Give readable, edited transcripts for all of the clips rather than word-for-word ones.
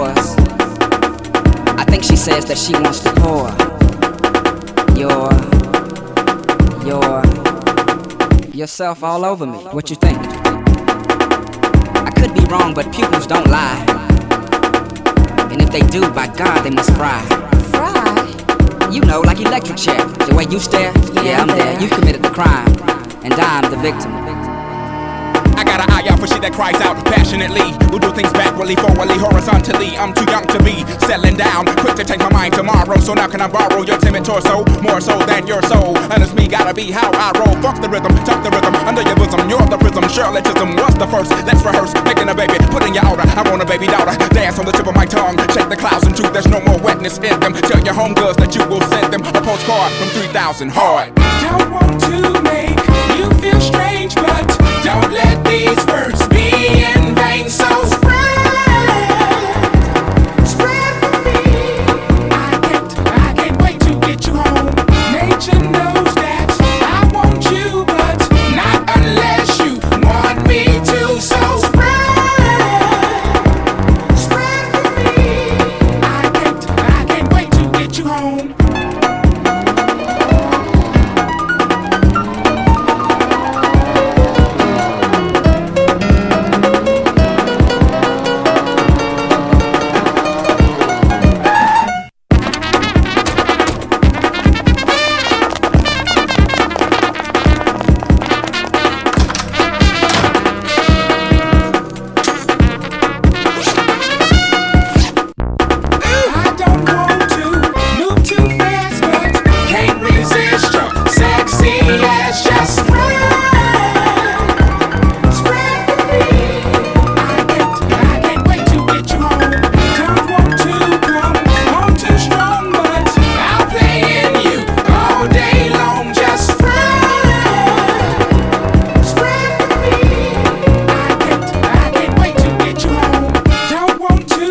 yours. I think she says that she wants to pour yourself all over me. What you think? I could be wrong, but pupils don't lie. And if they do, by God, they must fry. Fry? You know, like electric chair. The way you stare, yeah, I'm there. You've committed the crime, and I'm the victim. I got an eye out for shit that cries out passionately. Who do things backwardly, forwardly, horizontally. I'm too young to be settling down, quick to take my mind tomorrow. So now can I borrow your timid torso, more so than your soul? And it's me, gotta be how I roll. Fuck the rhythm, talk the rhythm, under your bosom. You're the prism, Shirleyism. What's the first? Let's rehearse, making a baby, put in your order. I want a baby daughter, dance on the tip of my tongue. Shake the clouds into there's no more wetness in them. Tell your homegirls that you will send them a postcard from 3,000 hard. Don't want to make you feel strange, but don't let these words be in vain. So spread for me. I can't wait to get you home. Nature knows that I want you, but not unless you want me to. So spread for me. I can't wait to get you home.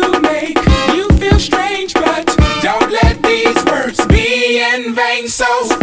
So